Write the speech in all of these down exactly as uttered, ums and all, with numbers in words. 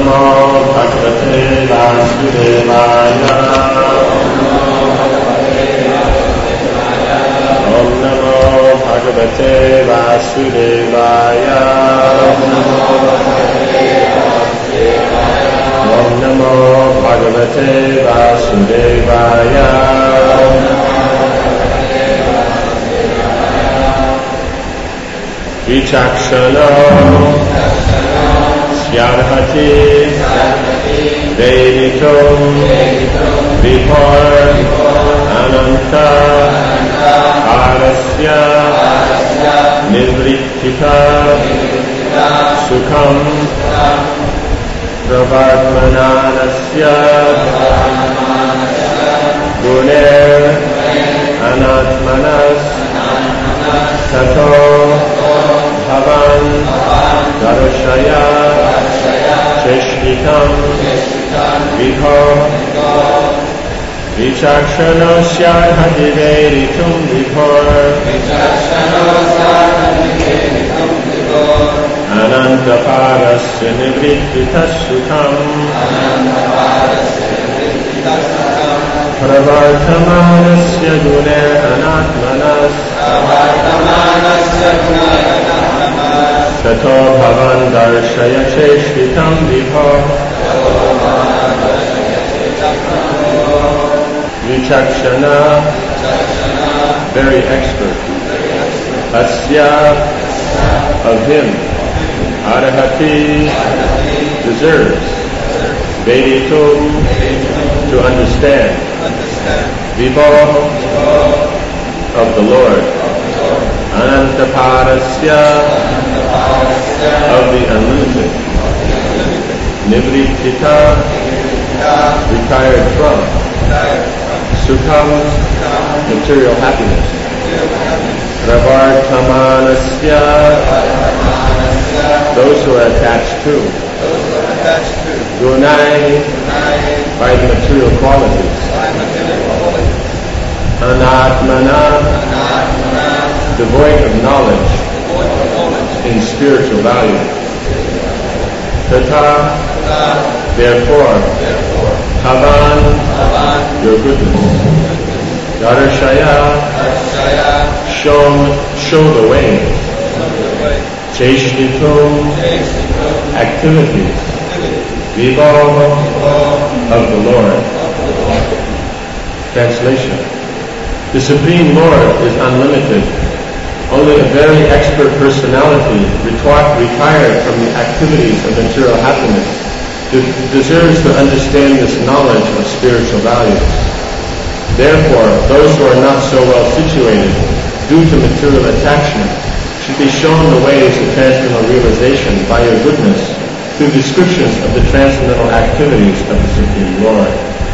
Namo Bhagavate Vasudevaya. Om Namo Bhagavate Vasudevaya. Om Namo Bhagavate Vasudevaya. Vichakshana Syarhati Veditum Vipar Ananta Parasya Nivrittita Sukham Pravartmananasya Guner Anatmanas Tato Bhavan Darshaya Cheshnitam Vidho Vichakshanosya Hadiveritum Vidhor Anantaparasya Nivrittitas Sukham Pravartamanasya Gune Anatmanas Tato Bhavan Darshaya Cheshvitam Vidho Vichakshana, very expert. Asya, of him. Arahati, deserves. Veditum, to understand. Vibho, of the Lord. Anantaparasya, of the unlimited. Nivrittita, retired from. Sukham, material happiness. Pravartamanasya, those who are attached to. Gunai, by the material qualities. Anatmana, devoid of knowledge in spiritual value. Tata, therefore, Bhavan, your goodness. Darshaya, show, show the way. Cheshnitum, activities. Vibho, of the Lord. Translation. The Supreme Lord is unlimited. Only a very expert personality, retired from the activities of material happiness, deserves to understand this knowledge of spiritual values. Therefore, those who are not so well situated, due to material attachment, should be shown the ways of transcendental realization by your goodness through descriptions of the transcendental activities of the Supreme Lord.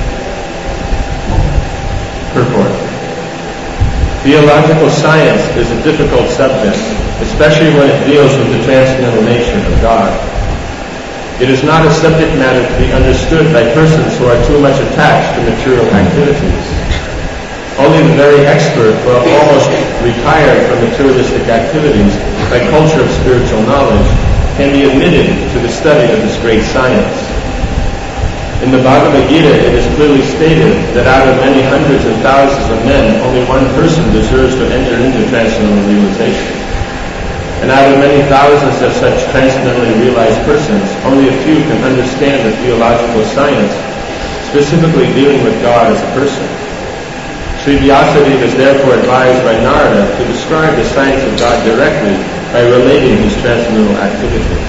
Purport. Theological science is a difficult subject, especially when it deals with the transcendental nature of God. It is not a subject matter to be understood by persons who are too much attached to material activities. Only the very expert who have almost retired from materialistic activities by culture of spiritual knowledge can be admitted to the study of this great science. In the Bhagavad Gita, it is clearly stated that out of many hundreds and thousands of men, only one person deserves to enter into transcendental realization. And out of many thousands of such transcendentally realized persons, only a few can understand the theological science, specifically dealing with God as a person. Sri Vyasadeva is therefore advised by Narada to describe the science of God directly by relating his transcendental activities.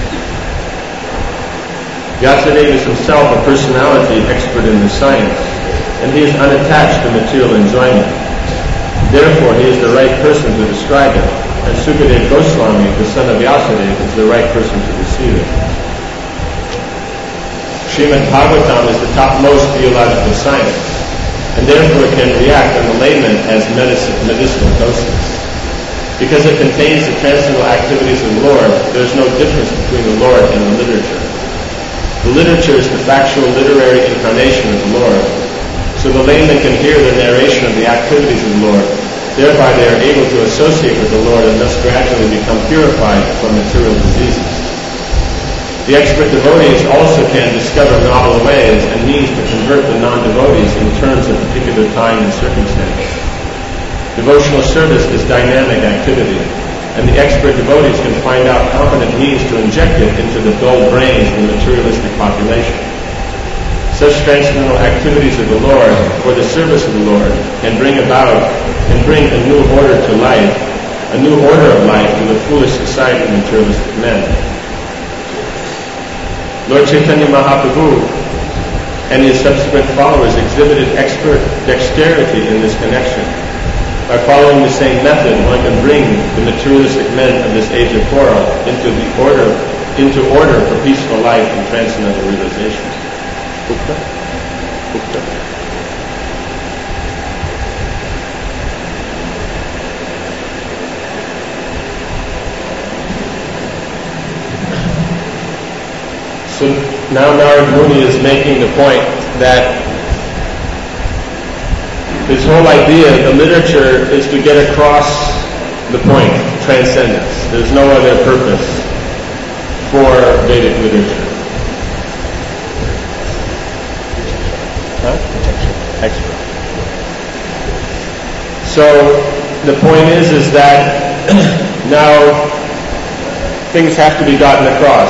Vyasadeva is himself a personality expert in the science, and he is unattached to material enjoyment. Therefore, he is the right person to describe it, and Sukadeva Goswami, the son of Vyasadeva, is the right person to receive it. Srimad Bhagavatam is the topmost theological science, and therefore it can react on the layman as medicinal doses. Because it contains the transcendental activities of the Lord, there is no difference between the Lord and the literature. The literature is the factual literary incarnation of the Lord, so the layman can hear the narration of the activities of the Lord. Thereby they are able to associate with the Lord and thus gradually become purified from material diseases. The expert devotees also can discover novel ways and means to convert the non-devotees in terms of particular time and circumstance. Devotional service is dynamic activity, and the expert devotees can find out competent means to inject it into the dull brains of the materialistic population. Such transcendental activities of the Lord, for the service of the Lord, can bring about, can bring a new order to life, a new order of life in the foolish society of materialistic men. Lord Chaitanya Mahaprabhu and his subsequent followers exhibited expert dexterity in this connection. By following the same method, one can bring the materialistic men of this age of Torah into the order, into order for peaceful life and transcendental realization. Gupta? Gupta? So now Narad Muni is making the point that his whole idea, the literature, is to get across the point, transcendence. There's no other purpose for Vedic literature. Huh? Expert. So the point is, is that now things have to be gotten across.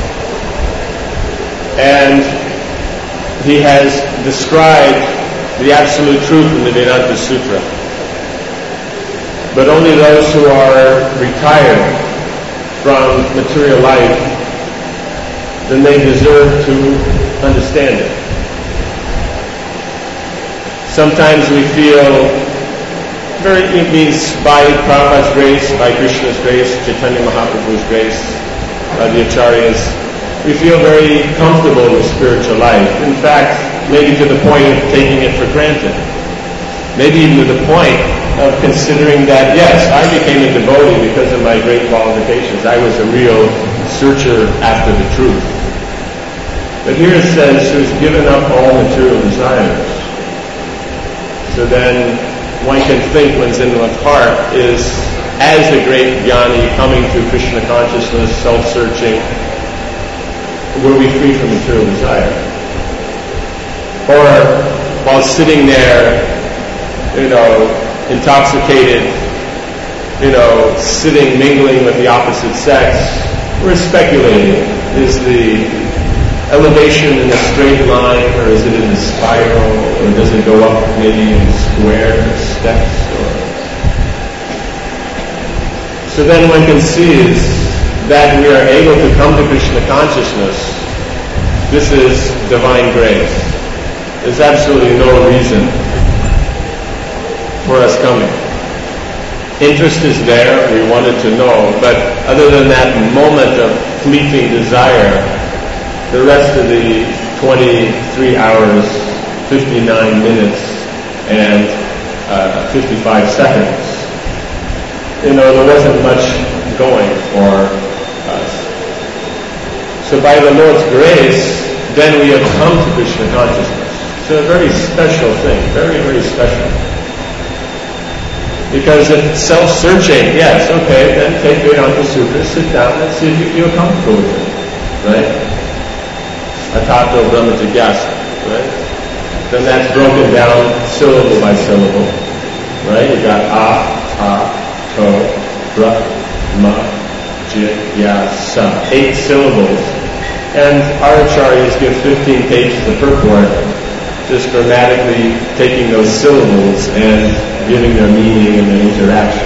And he has described the absolute truth in the Vedanta Sutra. But only those who are retired from material life, then they deserve to understand it. Sometimes we feel, very, it means by Prabhupada's grace, by Krishna's grace, Chaitanya Mahaprabhu's grace, by the Acharyas, we feel very comfortable with spiritual life. In fact, maybe to the point of taking it for granted. Maybe even to the point of considering that, yes, I became a devotee because of my great qualifications. I was a real searcher after the truth. But here it says, who's given up all material desires. So then one can think one's in one's heart is, as a great jnani coming to Krishna consciousness, self-searching, were we free from material desire? Or while sitting there, you know, intoxicated, you know, sitting, mingling with the opposite sex, we're speculating. Is the elevation in a straight line, or is it in a spiral, or does it go up maybe in square steps? Or... So then one can see is that we are able to come to Krishna consciousness. This is divine grace. There's absolutely no reason for us coming. Interest is there, we wanted to know, but other than that moment of fleeting desire, the rest of the twenty-three hours, fifty-nine minutes, and uh, fifty-five seconds, you know, there wasn't much going for us. So by the Lord's grace, then we have come to Krishna consciousness. It's a very special thing, very, very special. Because if self-searching, yes, okay, then take Vedanta Sutra, sit down and see if you feel comfortable with it, right? Atato Brahma Jigyasa, right? Then that's broken down syllable by syllable, right? You got A, Ta, To, Brahma, Jigyasa, eight syllables. And our acharyas give fifteen pages of purport, just grammatically taking those syllables and giving their meaning and their interaction.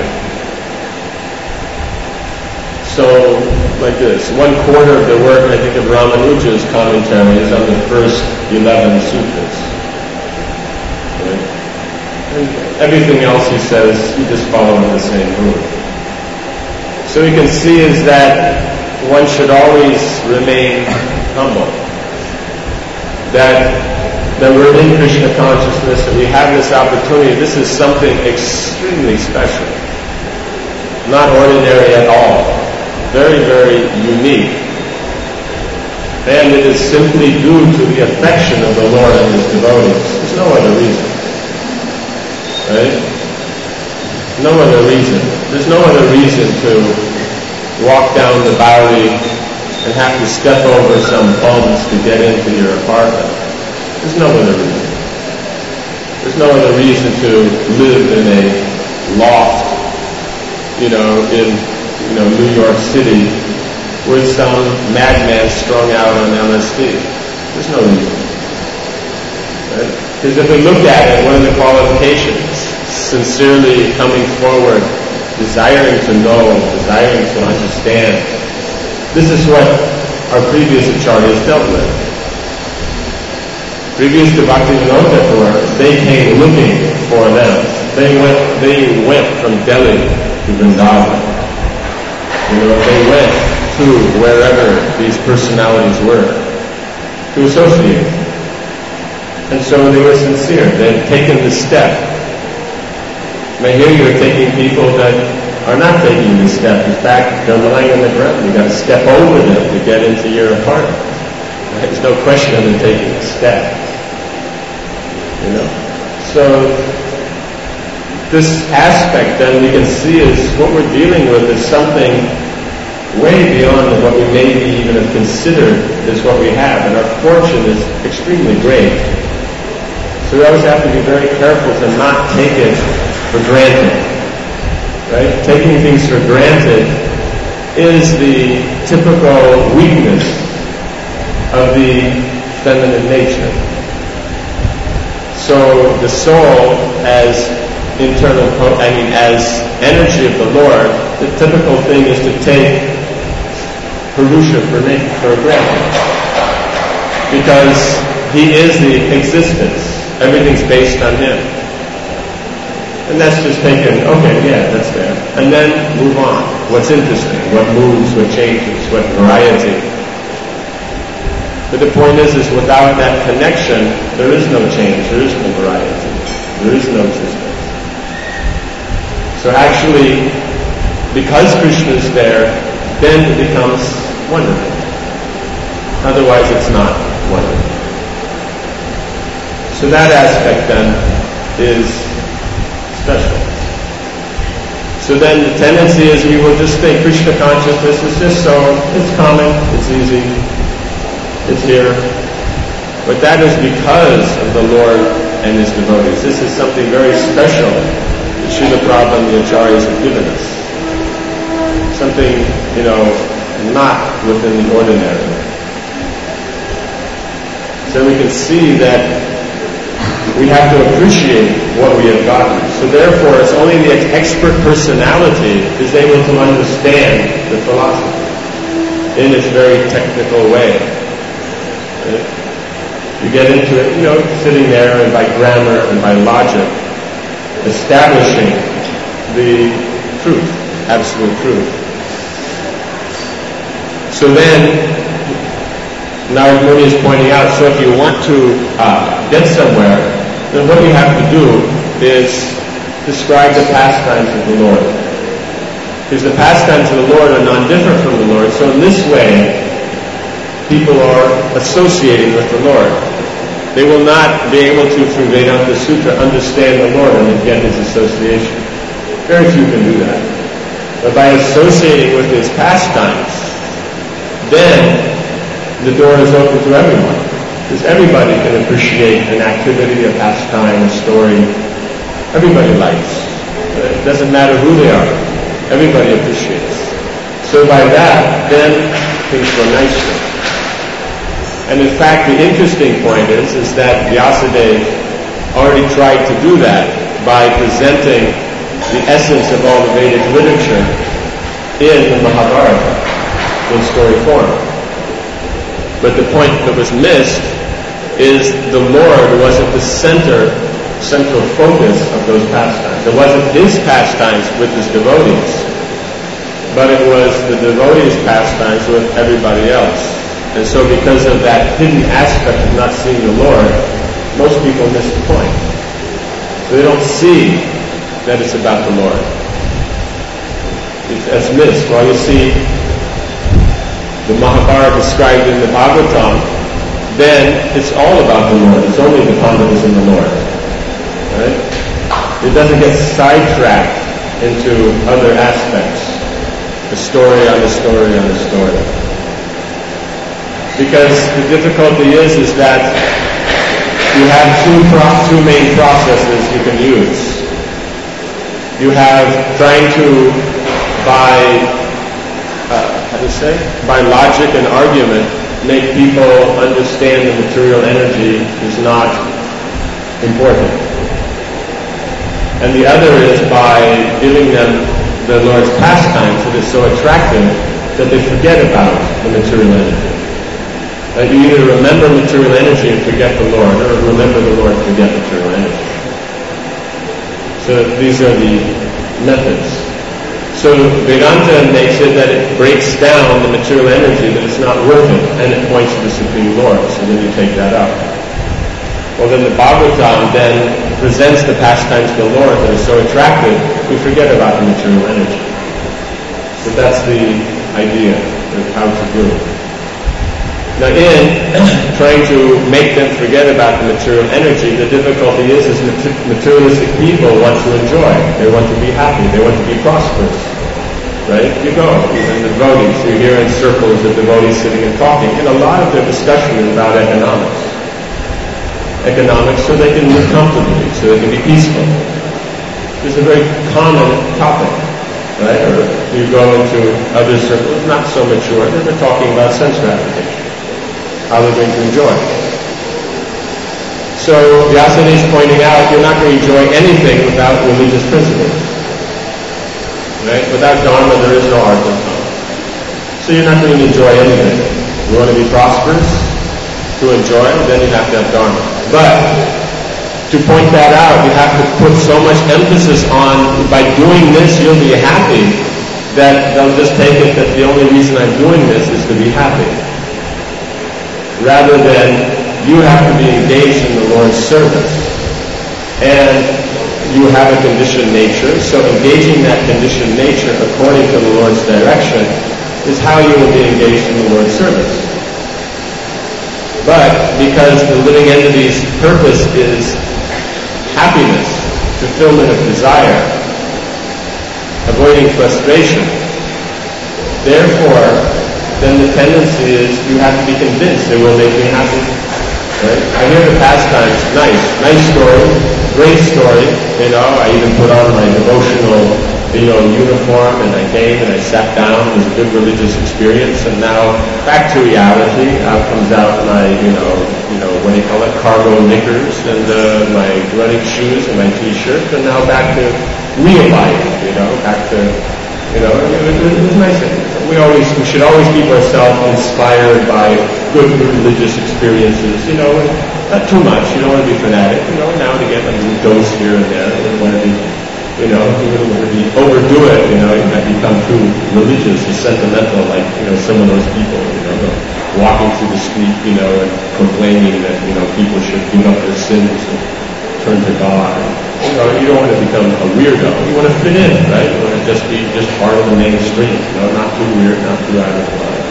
So, like this, one quarter of the work, I think, of Ramanuja's commentary is on the first eleven sutras. Right? And everything else he says, you just follow in the same route. So we can see is that one should always remain humble. That, that we're in Krishna consciousness and we have this opportunity. This is something extremely special. Not ordinary at all. Very, very unique. And it is simply due to the affection of the Lord and His devotees. There's no other reason. Right? No other reason. There's no other reason to walk down the Bowery and have to step over some bumps to get into your apartment. There's no other reason. There's no other reason to live in a loft, you know, in, you know, New York City with some madman strung out on L S D. There's no reason. Right? Because if we look at it, what are the qualifications? Sincerely coming forward, desiring to know, desiring to understand. This is what our previous acharyas dealt with. Previous to Bhaktivinoda Thakur, they came looking for them. They went, they went from Delhi to Vrindavan. You know, they went to wherever these personalities were to associate. And so they were sincere. They had taken the step. Now here you're taking people that are not taking this step. In fact, they're lying on the ground. You've got to step over them to get into your apartment. There's no question of them taking a step. You know? So, this aspect then we can see is what we're dealing with is something way beyond what we maybe even have considered is what we have. And our fortune is extremely great. So we always have to be very careful to not take it for granted. Right? Taking things for granted is the typical weakness of the feminine nature. So the soul as internal, I mean as energy of the Lord, the typical thing is to take Purusha for, for granted. Because he is the existence. Everything's based on him. And that's just taken, okay, yeah, that's there. And then move on. What's interesting? What moves? What changes? What variety? But the point is, is without that connection, there is no change, there is no variety, there is no existence. So actually, because Krishna is there, then it becomes wonderful. Otherwise, it's not wonderful. So that aspect then is special. So then the tendency is we will just think Krishna consciousness is just so, it's common, it's easy, it's here. But that is because of the Lord and His devotees. This is something very special that Srila Prabhupada and the Acharyas have given us. Something, you know, not within the ordinary. So we can see that we have to appreciate what we have gotten. So therefore, it's only the expert personality is able to understand the philosophy in its very technical way. Right? You get into it, you know, sitting there and by grammar and by logic, establishing the truth, absolute truth. So then, Narad Muni is pointing out, so if you want to uh, get somewhere, then what you have to do is describe the pastimes of the Lord. Because the pastimes of the Lord are non-different from the Lord, so in this way, people are associating with the Lord. They will not be able to, through Vedanta Sutra, understand the Lord and get His association. Very few can do that. But by associating with His pastimes, then the door is open to everyone. Because everybody can appreciate an activity, a pastime, a story. Everybody likes. It doesn't matter who they are. Everybody appreciates. So by that, then things go nicely. And in fact, the interesting point is, is that Vyasadeva already tried to do that by presenting the essence of all the Vedic literature in the Mahabharata in story form. But the point that was missed is the Lord wasn't the center, central focus of those pastimes. It wasn't His pastimes with His devotees, but it was the devotees' pastimes with everybody else. And so because of that hidden aspect of not seeing the Lord, most people miss the point. So they don't see that it's about the Lord. It's missed. While you see the Mahabharata described in the Bhagavatam, then it's all about the Lord. It's only the Pandavas and the Lord. Right? It doesn't get sidetracked into other aspects. The story on the story on the story. Because the difficulty is, is that you have two, pro- two main processes you can use. You have trying to, by, uh, how to say, by logic and argument, make people understand that material energy is not important. And the other is by giving them the Lord's pastimes that is so attractive that they forget about the material energy. That you either remember material energy and forget the Lord, or remember the Lord and forget material energy. So these are the methods. So Vedanta makes it that it breaks down the material energy, that it's not worth it, and it points to the Supreme Lord, so then you take that out. Well, then the Bhagavatam then presents the pastimes of the Lord that is so attractive, we forget about the material energy. So that's the idea of how to do it. Now in trying to make them forget about the material energy, the difficulty is, is materialistic people want to enjoy. They want to be happy. They want to be prosperous. Right? You go, even the devotees, you hear in circles of devotees sitting and talking, and a lot of their discussion is about economics. Economics so they can live comfortably, so they can be peaceful. It's a very common topic. Right? Or you go into other circles, not so mature, and they're talking about sense gratification. How they're going to enjoy. So Vyasana is pointing out you're not going to enjoy anything without religious principles. Right? Without Dharma there is no art and Dharma. So you're not going to enjoy anything. You want to be prosperous, to enjoy, then you have to have Dharma. But to point that out, you have to put so much emphasis on, by doing this you'll be happy, that they'll just take it that the only reason I'm doing this is to be happy. Rather than you have to be engaged in the Lord's service. And you have a conditioned nature, so engaging that conditioned nature according to the Lord's direction is how you will be engaged in the Lord's service. But because the living entity's purpose is happiness, fulfillment of desire, avoiding frustration, therefore then the tendency is you have to be convinced it will make me happy. Right? I hear the pastimes, nice, nice story, great story, you know, I even put on my devotional, you know, uniform and I came and I sat down, it was a good religious experience, and now back to reality, out comes out my, you know, you know, what do you call it, cargo knickers and uh, my running shoes and my t-shirt, and now back to real life, you know, back to, you know, it, it, it was nice. We always, we should always keep ourselves inspired by good religious experiences, you know, and not too much. You don't want to be fanatic, you know, now and again, like a little dose here and there. You don't want to be, you know, you don't want to be, overdo it, you know, you might become too religious or sentimental, like, you know, some of those people, you know, walking through the street, you know, and proclaiming that, you know, people should give up their sins and turn to God. You know, you don't want to become a weirdo. You want to fit in, right? You want to just be just part of the mainstream. You know, not too weird, not too out of line.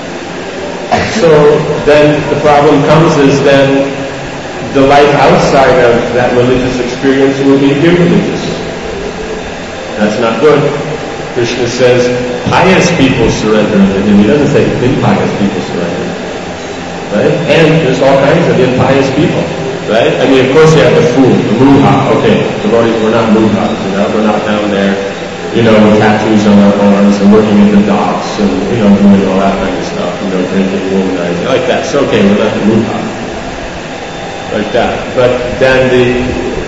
So then the problem comes is then the life outside of that religious experience will be irreligious. That's not good. Krishna says pious people surrender to him. He doesn't say impious people surrender. Right? And there's all kinds of impious people. Right? I mean, of course you have the fool, the muha. Okay, devotees, we're not muhas, you know, we're not down there, you know, with tattoos on our arms and working in the docks and, you know, doing all that kind of stuff, you know, drinking, womanizing, like that. So, okay, we're not the muha. Like that. But then the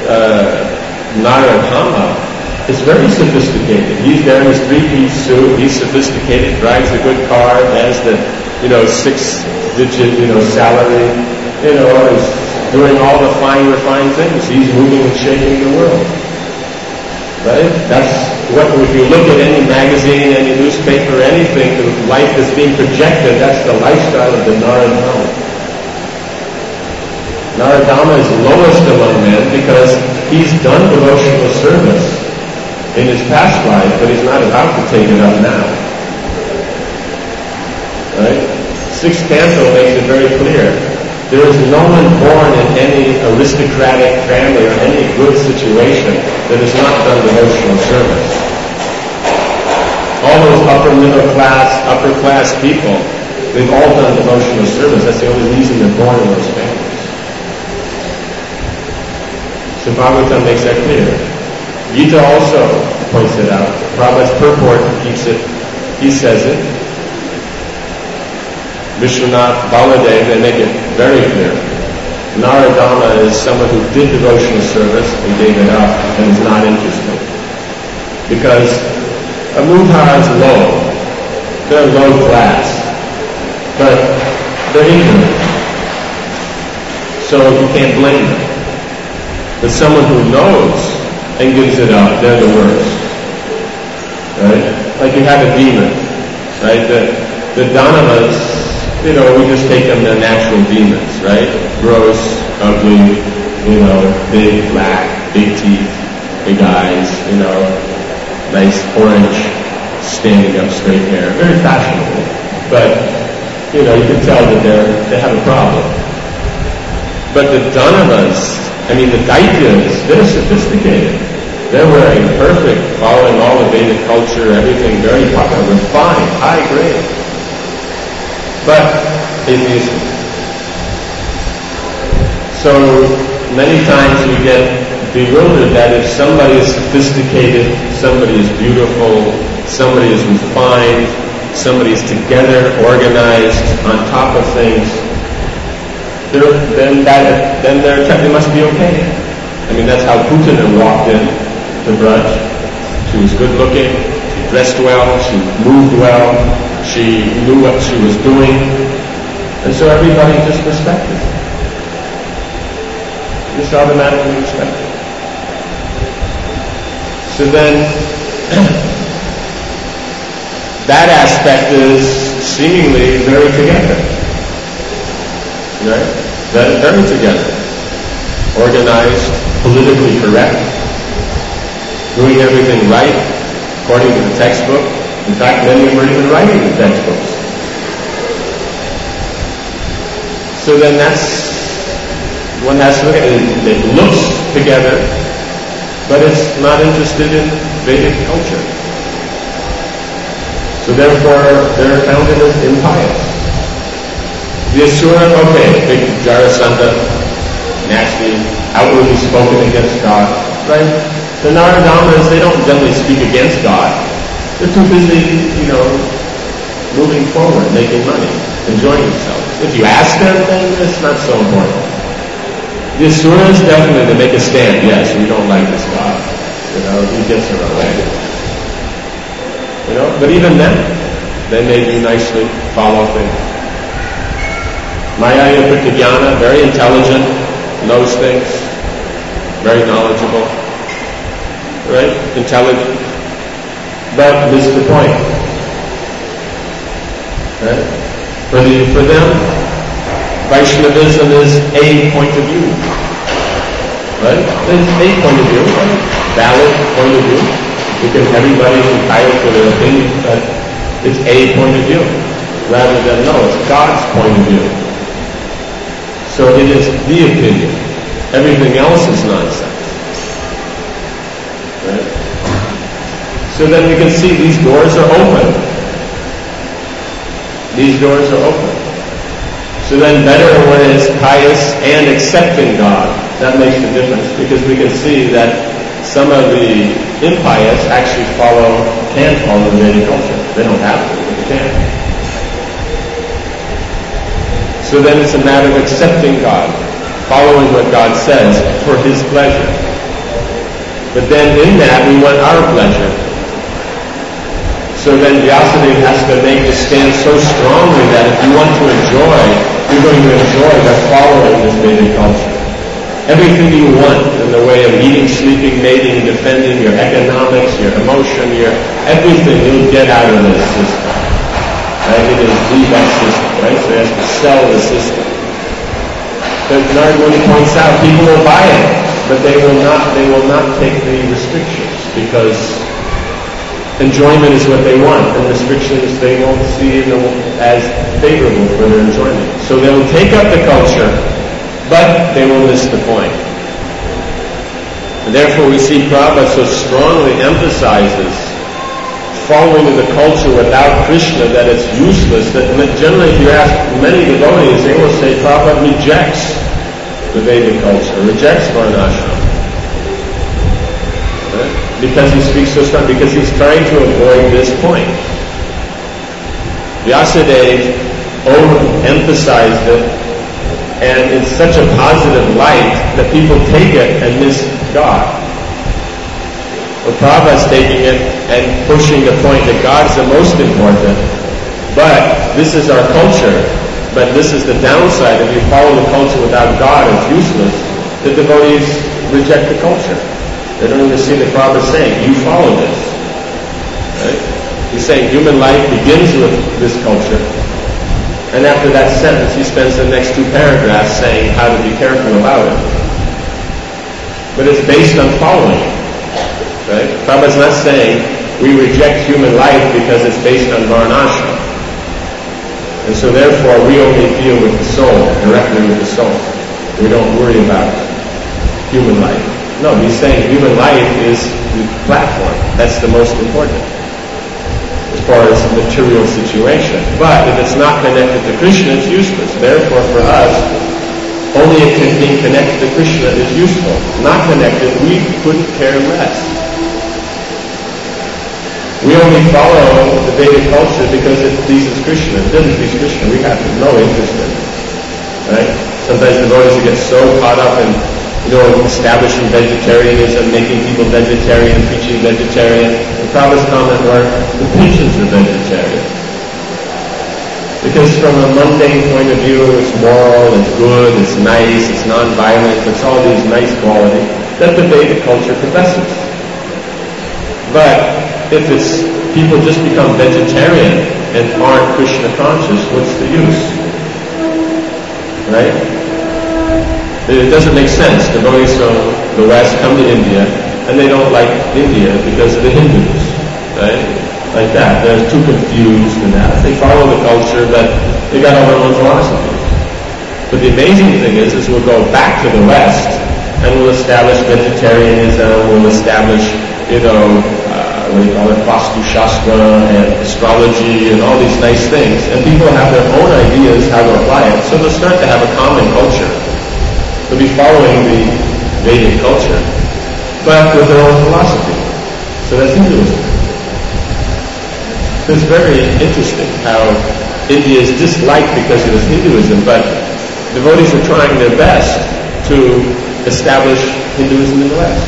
uh, Narottama is very sophisticated. He's there in his three-piece suit, he's sophisticated, drives a good car, has the, you know, six-digit, you know, salary, you know, is doing all the fine, refined things. He's moving and shaking the world. Right? That's what, if you look at any magazine, any newspaper, anything, the life that's being projected, that's the lifestyle of the Narottama. Narottama is lowest among men because he's done devotional service in his past life, but he's not about to take it up now. Right? Sixth canto makes it very clear. There is no one born in any aristocratic family or any good situation that has not done devotional service. All those upper middle class, upper class people, They've all done devotional service. That's the only reason they're born in those families. So Bhagavatam makes that clear. Gita also points it out. Prabhupada's purport keeps it. He says it. Vishwanath, Baladev, they make it very clear. Naradama is someone who did devotional service and gave it up and is not interested. Because a mudha is low. They're low class. But they're ignorant. So you can't blame them. But someone who knows and gives it up, they're the worst. Right? Like you have a demon. Right? The, the Danavas, you know, we just take them, they're natural demons, right? Gross, ugly, you know, big, black, big teeth, big eyes, you know, nice orange, standing up straight hair. Very fashionable. But, you know, you can tell that they're, they have a problem. But the Danavas, I mean the Daityas, they're sophisticated. They're wearing perfect, following all the Vedic culture, everything very popular, refined, high grade. But atheistic. So many times we get bewildered that if somebody is sophisticated, somebody is beautiful, somebody is refined, somebody is together, organized, on top of things, then that then they're, they must be okay. I mean, that's how Putana walked in to Braj. She was good looking, she dressed well, she moved well, she knew what she was doing, and so everybody just respected her. Just automatically respected. So then, that aspect is seemingly very together. Right? Very, very together. Organized, politically correct, doing everything right, according to the textbook. In fact, many of them are even writing the textbooks. So then that's, one has to look at it. It looks together, but it's not interested in Vedic culture. So therefore, they're counted as impious. The Asura, okay, big Jarasandha, nasty, outwardly spoken against God, right? The Naradamas, they don't generally speak against God. They're too busy, you know, moving forward, making money, enjoying themselves. If you ask them, then it's not so important. The Asuras definitely, they make a stand. Yes, we don't like this God. You know, he gets in our way. You know, but even then, they may do nicely, follow things. Mayaya Pratyajnana, very intelligent, knows things, very knowledgeable, right? Intelligent, but missed the point. Right? For the for them, Vaishnavism is a point of view. Right? It's a point of view, a valid point of view. You can everybody's entitled to their opinion, but it's a point of view. Rather than no, it's God's point of view. So it is the opinion. Everything else is nonsense. Right? So then we can see these doors are open. These doors are open. So then better when it's pious and accepting God. That makes the difference because we can see that some of the impious actually follow, can follow the Vedic culture. They don't have to, but they can. So then it's a matter of accepting God, following what God says for His pleasure. But then in that we want our pleasure. So then Vyasadeva has to make the stand so strongly that if you want to enjoy, you're going to enjoy by following this Vedic culture. Everything you want in the way of eating, sleeping, mating, defending, your economics, your emotion, your everything you'll get out of this system. Right? It is the best system, right? So he has to sell the system. But Narad points out people will buy it, but they will not they will not take the restrictions because enjoyment is what they want, and restrictions they won't see as favorable for their enjoyment. So they will take up the culture, but they will miss the point. And therefore we see Prabhupada so strongly emphasizes following of the culture without Krishna, that it's useless. That generally, if you ask many devotees, they will say Prabhupada rejects the Vedic culture, rejects Varnashram. Right? Because he speaks so strong, because he's trying to avoid this point. Vyasadeva overemphasized it, and in such a positive light that people take it and miss God. Well, Prabhupada's taking it and pushing the point that God's the most important, but this is our culture. But this is the downside. If you follow the culture without God, it's useless. The devotees reject the culture. They don't even see the Prabhupada saying, you follow this. Right? He's saying human life begins with this culture. And after that sentence, he spends the next two paragraphs saying how to be careful about it. But it's based on following it. Right? Prabhupada's not saying we reject human life because it's based on Varnashram. And so therefore we only deal with the soul, directly with the soul. We don't worry about human life. No, he's saying human life is the platform. That's the most important as far as material situation. But if it's not connected to Krishna, it's useless. Therefore for us, only if being connected to Krishna is useful. Not connected, we couldn't care less. We only follow the Vedic culture because it pleases Krishna. If it doesn't please Krishna, we have no interest in it. Right? Sometimes devotees get so caught up in, you know, establishing vegetarianism, making people vegetarian, preaching vegetarian. The Prabhupada's comment were, the pigeons are vegetarian. Because from a mundane point of view, it's moral, it's good, it's nice, it's non-violent, it's all these nice qualities that the Vedic culture professes. But if it's people just become vegetarian and aren't Krishna conscious, what's the use? Right? It doesn't make sense. Devotees from the West come to India and they don't like India because of the Hindus. Right? Like that. They're too confused and that. They follow the culture, but they got all their own philosophies. But the amazing thing is, is we'll go back to the West and we'll establish vegetarianism, we'll establish, you know, uh, what do you call it, Vastu Shastra and astrology and all these nice things. And people have their own ideas how to apply it. So they'll start to have a common culture. They'll be following the Vedic culture, but with their own philosophy. So that's Hinduism. It's very interesting how India is disliked because it is Hinduism, but devotees are trying their best to establish Hinduism in the West.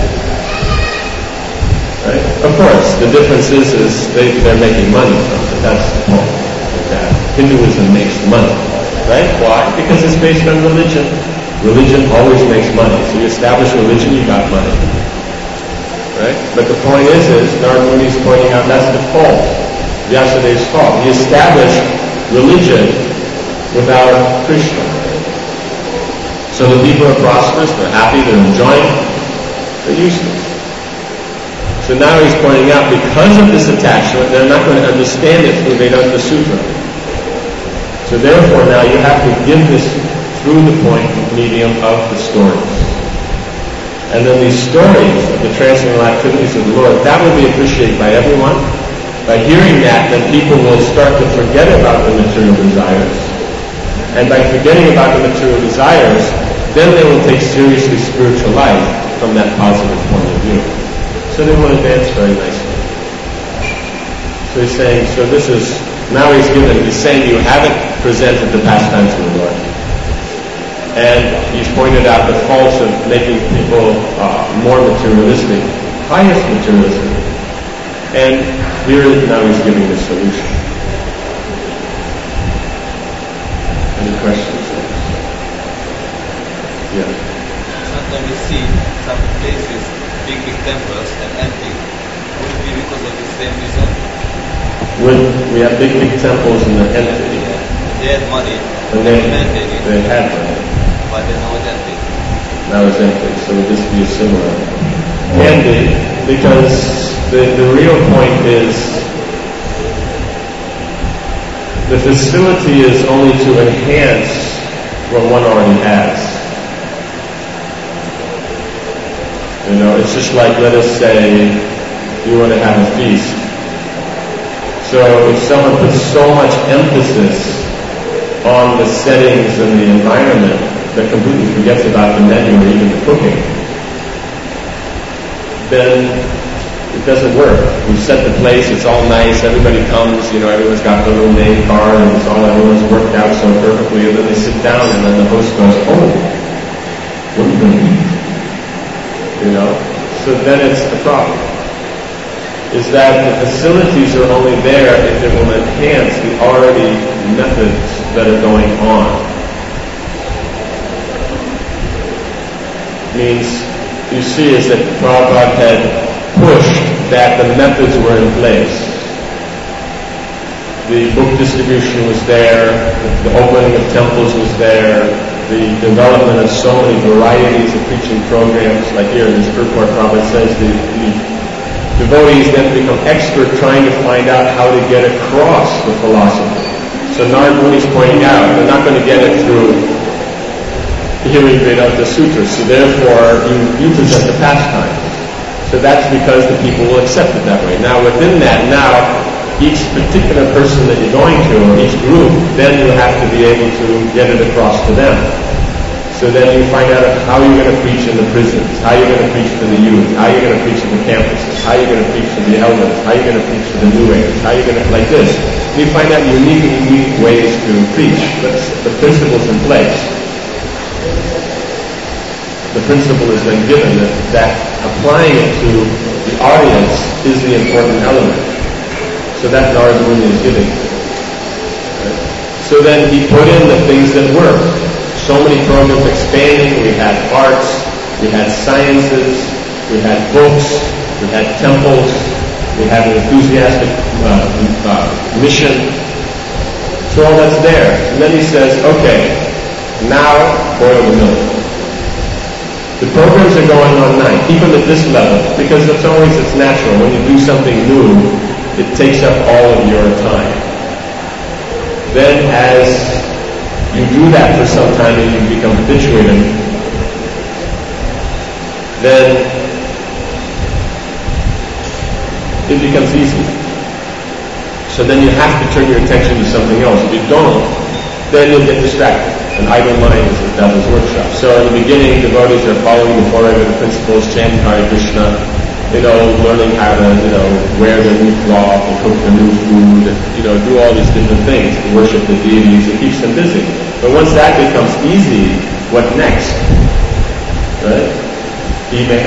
Right? Of course, the difference is, is they, they're making money from it. That's the point. That Hinduism makes money. Right? Why? Because it's based on religion. Religion always makes money. So you establish religion, you got money. Right? But the point is, is Narada Muni is pointing out that's the fault. Vyasadeva's fault. He established religion without Krishna. So the people are prosperous, they're happy, they're enjoying it, they're useless. So now he's pointing out, because of this attachment, they're not going to understand it through Vedanta Sutra. So therefore now you have to give this through the point medium of the stories. And then these stories of the transcendental activities of the Lord, that will be appreciated by everyone. By hearing that, then people will start to forget about the material desires. And by forgetting about the material desires, then they will take seriously spiritual life from that positive point of view. So they will advance very nicely. So he's saying, so this is, now he's given, he's saying you haven't presented the pastimes of the Lord. And he's pointed out the faults of making people uh, more materialistic, highest materialism. And here now he's giving the solution. Any questions? Yeah. Sometimes we see some places, big, big temples and empty. Would it be because of the same reason? When we have big, big temples and they're empty. Yeah. They had money. And they, they, they had money. But then now it's empty. Now it's empty, so would this be similar? Can be, because the, the real point is the facility is only to enhance what one already has. You know, it's just like, let us say, you want to have a feast, So if someone puts so much emphasis on the settings and the environment that completely forgets about the menu or even the cooking, then it doesn't work. We've set the place, it's all nice, everybody comes, you know, everyone's got their little name card and it's all, everyone's worked out so perfectly, and then they sit down and then the host goes, oh, what are you going to eat? You know? So then it's the problem. Is that the facilities are only there if it will enhance the already methods that are going on. Means, you see, is that Prabhupada had pushed that the methods were in place. The book distribution was there, the opening of temples was there, the development of so many varieties of preaching programs, like here in this purport, Prabhupada says the, the devotees then become expert trying to find out how to get across the philosophy. So Narad Muni is pointing out, they're not going to get it through hearing Vedanta Sutras, so therefore you, you present the pastime. So that's because the people will accept it that way. Now within that, now each particular person that you're going to, or each group, then you have to be able to get it across to them. So then you find out how you're going to preach in the prisons, how you're going to preach to the youth, how you're going to preach in the campuses, how you're going to preach to the elders, how you're going to preach to the new age, how you're going to, like this. You find out unique and unique ways to preach, but the principle's in place. The principle has been given that, that applying it to the audience is the important element. So that Narad Muni is giving. Right? So then he put in the things that work. So many programs expanding, we had arts, we had sciences, we had books, we had temples, we had an enthusiastic uh, uh, mission. So all that's there. And then he says, okay, now boil the milk. The programs are going on now. Keep them at this level, because it's always, it's natural. When you do something new, it takes up all of your time. Then as you do that for some time and you become habituated, then it becomes easy. So then you have to turn your attention to something else. If you don't, then you'll get distracted. An idle mind is the devil's workshop. So in the beginning, devotees are following the four regular principles, chanting Hare Krishna, you know, learning how to, you know, wear the new cloth and cook the new food, and, you know, do all these different things to worship the deities. It keeps them busy. But once that becomes easy, what next? Right? Email.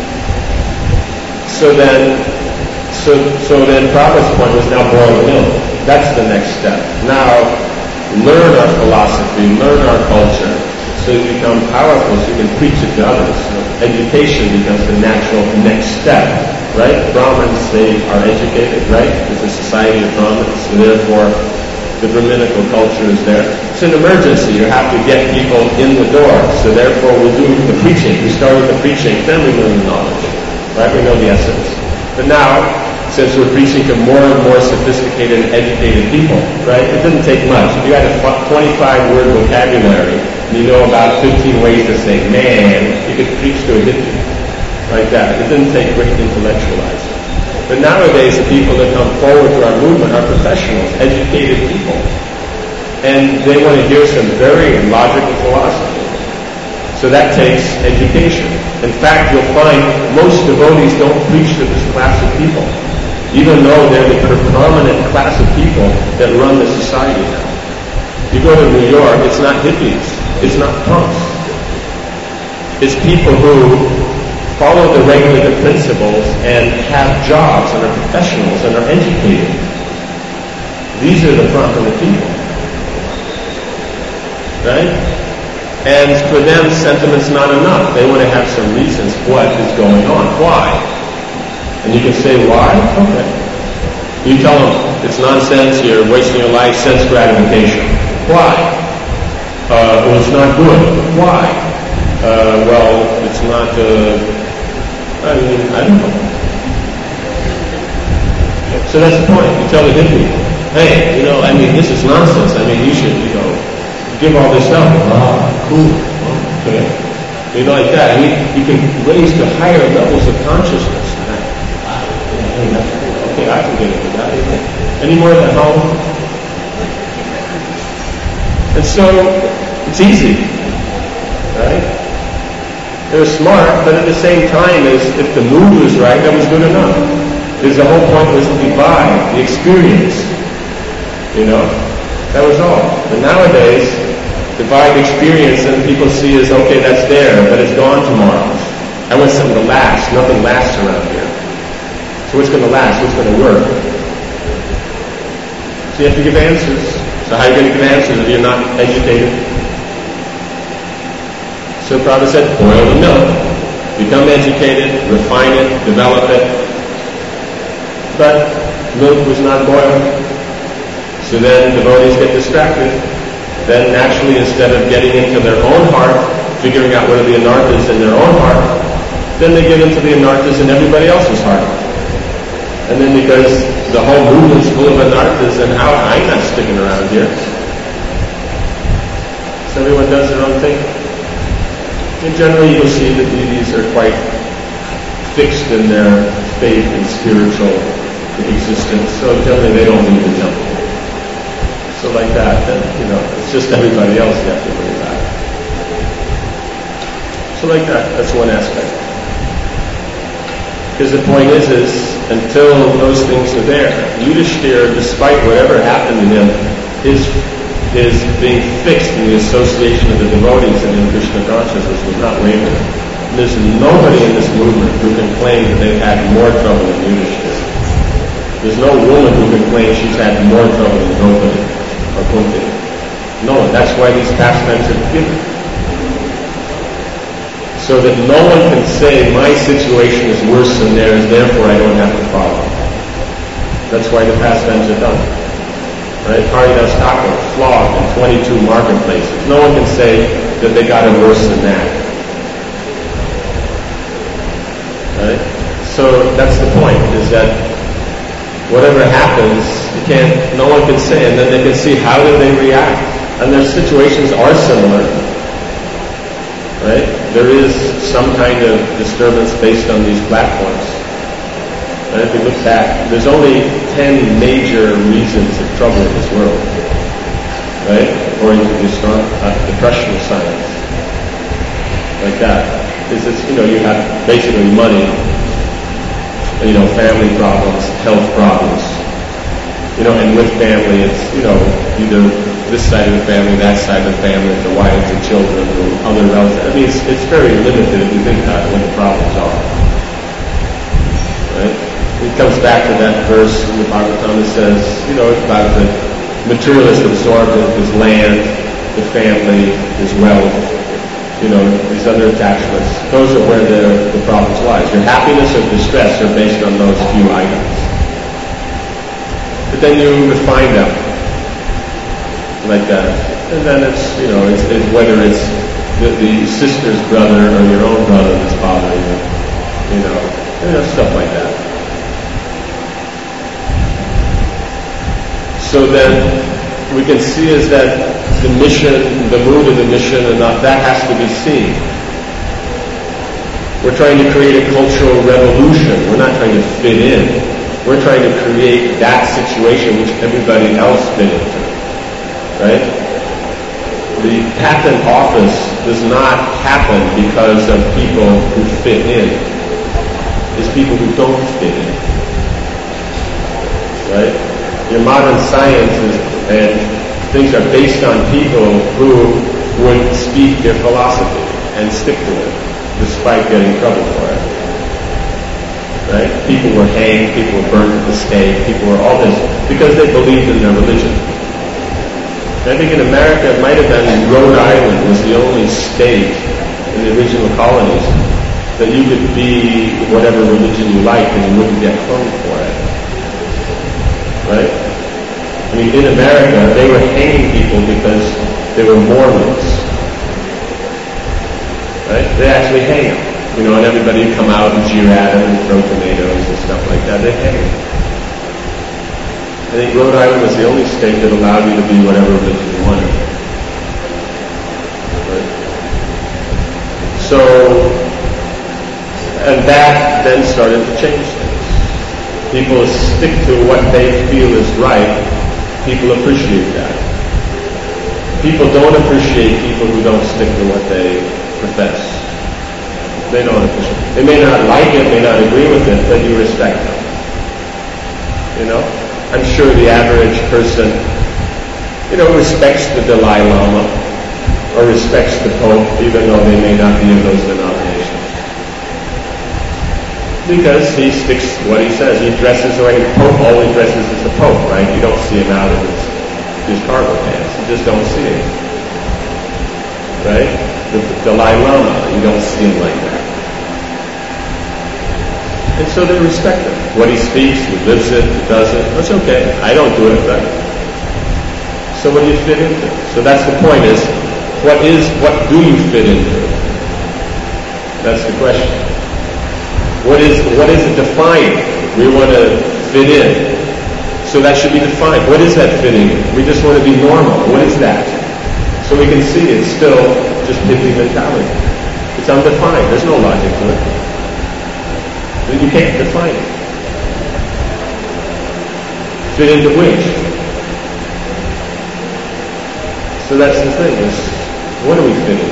So then, so so then Prabhupada's point was now boil the milk. That's the next step. Now, learn our philosophy, learn our culture, so you become powerful, so you can preach it to others. So education becomes the natural next step, right? Brahmins, they are educated, right? It's a society of Brahmins, so therefore the Brahminical culture is there. It's an emergency. You have to get people in the door, so therefore we do the preaching. We start with the preaching, then we learn the knowledge, right? We know the essence. But now, since we're preaching to more and more sophisticated and educated people, right? It doesn't take much. If you had a twenty-five word vocabulary and you know about fifteen ways to say man, you could preach to a hippie like that. It didn't take great intellectualizing. But nowadays, the people that come forward to our movement are professionals, educated people. And they want to hear some very logical philosophy. So that takes education. In fact, you'll find most devotees don't preach to this class of people, even though they're the predominant class of people that run the society now. You go to New York, it's not hippies, it's not punks. It's people who follow the regulated principles and have jobs and are professionals and are educated. These are the prominent people. Right? And for them, sentiment's not enough. They want to have some reasons what is going on. Why? And you can say, why? Okay. You tell them, it's nonsense, you're wasting your life, sense gratification. Why? Uh, well, it's not good. Why? Uh, well, it's not, uh, I mean, I don't know. So that's the point. You tell the hippie, hey, you know, I mean, this is nonsense. I mean, you should, you know, give all this up. Ah, cool. Okay. You know, like that. I mean, you can raise to higher levels of consciousness. Okay, I can get into that. any more than home. And so, it's easy, right? They were smart, but at the same time, as if the mood was right, that was good enough. Because the whole point was the vibe, the experience. You know? That was all. But nowadays, the vibe experience and people see as, okay, that's there, but it's gone tomorrow. I want something to last. Nothing lasts around here. So what's going to last? What's going to work? So you have to give answers. So how are you going to give answers if you're not educated? So Prabhupada said, boil the milk. Become educated, refine it, develop it. But milk was not boiled. So then devotees get distracted. Then naturally, instead of getting into their own heart, figuring out what are the anarthas in their own heart, then they get into the anarthas in everybody else's heart. And then because the whole movement's full of anarthas, and how I'm not sticking around here. So everyone does their own thing. And generally you'll see that these are quite fixed in their faith and spiritual existence. So generally they don't leave the temple. So like that, then, you know, it's just everybody else you have to worry about. So like that, that's one aspect. Because the point is, is until those things are there, Yudhishthira, despite whatever happened to him, his his being fixed in the association of the devotees and in Krishna consciousness was not wavering. There's nobody in this movement who can claim that they've had more trouble than Yudhishthira. There's no woman who can claim she's had more trouble than Draupadi or Kunti. No, that's why these pastimes are given. So that no one can say, my situation is worse than theirs, therefore I don't have to follow. That's why the pastimes are done. Right? Haridas Thakur, flogged in twenty-two marketplaces. No one can say that they got it worse than that. Right? So that's the point, is that whatever happens, you can't, no one can say, and then they can see how do they react. And their situations are similar. Right? There is some kind of disturbance based on these platforms. And if we look back, there's only ten major reasons of trouble in this world. Right? According to the uh, depression science. Like that. Is this, you know, you have basically money, you know, family problems, health problems. You know, and with family, it's, you know, either this side of the family, that side of the family, the wives, the children, the other relatives. I mean, it's, it's very limited if you think about it, what the problems are. Right? It comes back to that verse in the Bhagavatam that says, you know, it's about the materialist absorbed in his land, the family, his wealth, you know, these other attachments. Those are where the, the problems lie. Your happiness or distress are based on those few items. But then you refine them like that. And then it's, you know, it's, it's whether it's the, the sister's brother or your own brother that's bothering you. You know, you know, stuff like that. So then we can see is that the mission, the mood of the mission, and that, that has to be seen. We're trying to create a cultural revolution. We're not trying to fit in. We're trying to create that situation which everybody else fit into. Right? The patent office does not happen because of people who fit in. It's people who don't fit in. Right? Your modern sciences and things are based on people who would speak their philosophy and stick to it, despite getting in trouble for it. Right? People were hanged, people were burned at the stake, people were all this, because they believed in their religion. I think in America, it might have been Rhode Island was the only state in the original colonies that you could be whatever religion you liked and you wouldn't get hung for it. Right? I mean, in America, they were hanging people because they were Mormons. Right? They actually hang them. You know, and everybody would come out and jeer at them and throw tomatoes and stuff like that. They hang them. I think Rhode Island was the only state that allowed you to be whatever religion you wanted. Right? So, and that then started to change things. people stick to what they feel is right, people appreciate that. People don't appreciate people who don't stick to what they profess. They don't appreciate it. They may not like it, may not agree with it, but you respect them. You know? I'm sure the average person, you know, respects the Dalai Lama or respects the Pope, even though they may not be in those denominations. Because he sticks to what he says. He dresses the way the Pope always dresses as the Pope, right? You don't see him out in his, his cargo pants. You just don't see him. Right? The Dalai Lama, you don't see him like that. And so they respect him. What he speaks, he lives it, he does it. That's okay. I don't do it, but... So what do you fit into? So that's the point is, what is, what do you fit into? That's the question. What is, what is it defined? We want to fit in. So that should be defined. What is that fitting in? We just want to be normal. What is that? So we can see it's still just hippie mentality. It's undefined. There's no logic to it. Then you can't define it. Fit into which? So that's the thing, is what do we fit in?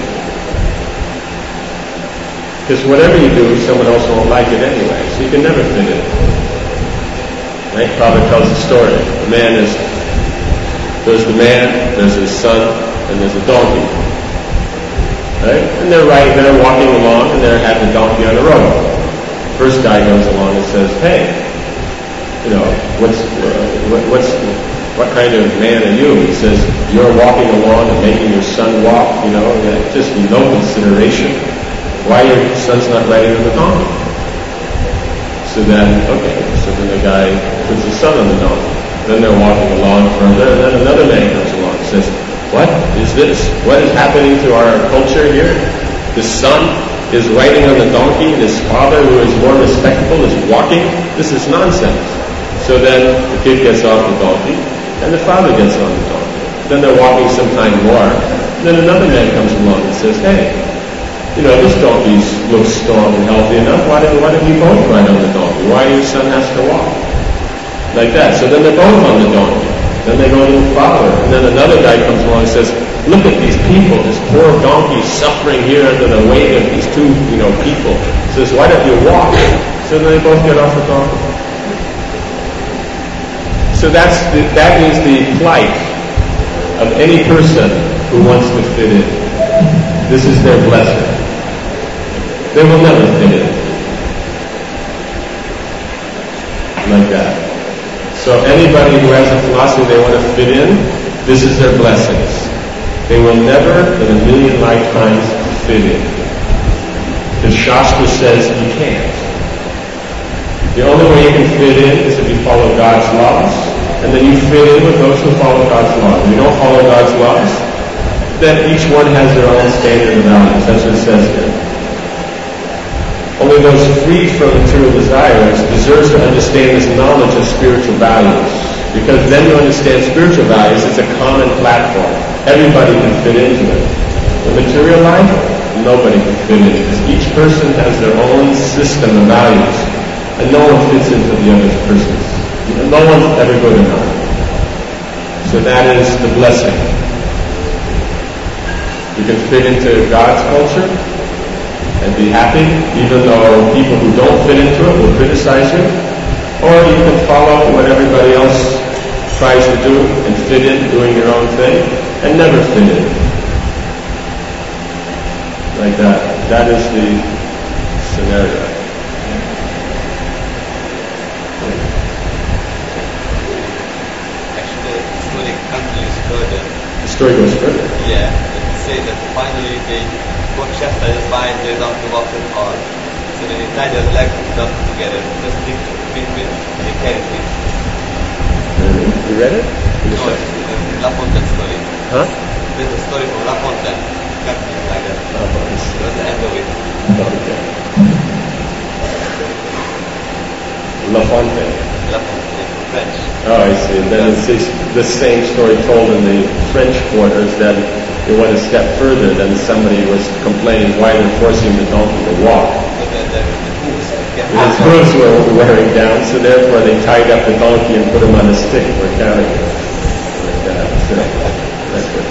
Because whatever you do, someone else won't like it anyway, so you can never fit in. Right? Prabhupada tells the story. The man is, there's the man, there's his son, and there's a donkey. Right? And they're right, they're walking along, and they have the donkey on the road. First guy goes along and says, hey, you know, what's, uh, what, what's, what kind of man are you? He says, you're walking along and making your son walk, you know, just no consideration. Why your son's not riding on the donkey? So then, okay, so then the guy puts his son on the donkey. Then they're walking along further, and then another man comes along and says, what is this? What is happening to our culture here? The son is riding on the donkey, and his father, who is more respectable, is walking? This is nonsense. So then the kid gets off the donkey, and the father gets on the donkey. Then they're walking some time more. Then another man comes along and says, hey, you know, this donkey looks strong and healthy enough. Why don't, why don't you both ride on the donkey? Why your son has to walk? Like that. So then they're both on the donkey. Then they go to the father. And then another guy comes along and says, look at these people, this poor donkey suffering here under the weight of these two, you know, people. He says, why don't you walk? So then they both get off the donkey. So that's the, that is the plight of any person who wants to fit in. This is their blessing. They will never fit in. Like that. So anybody who has a philosophy they want to fit in, this is their blessings. They will never in a million lifetimes fit in. The Shastra says you can't. The only way you can fit in is if you follow God's laws, and then you fit in with those who follow God's laws. If you don't follow God's laws, then each one has their own standard of values. That's what it says here. Only those freed from material desires deserves to understand this knowledge of spiritual values. Because then you understand spiritual values, it's a common platform. Everybody can fit into it. The material life, nobody can fit in. Because each person has their own system of values. And no one fits into the other person's. No one's ever good enough. So that is the blessing. You can fit into God's culture and be happy, even though people who don't fit into it will criticize you. Or you can follow what everybody else tries to do and fit in, doing your own thing, and never fit in. Like that. That is the scenario. The story goes further. Yeah, it says that finally they got satisfied, they don't give up at all. So they tied their legs up together, just stick between, they carried it. You read it? No, it's in La Fontaine story. Huh? There's a story from La Fontaine, something like that. Oh, nice. That's the end of it. Okay. La Fontaine. La Fontaine, French. Oh, I see. Then it's the same story told in the French quarters. Then they went a step further. Then somebody was complaining why they're forcing the donkey to walk. But then the, the hooves, It his hooves were wearing down, so therefore they tied up the donkey and put him on a stick for carrying him. Like that. So, that's good.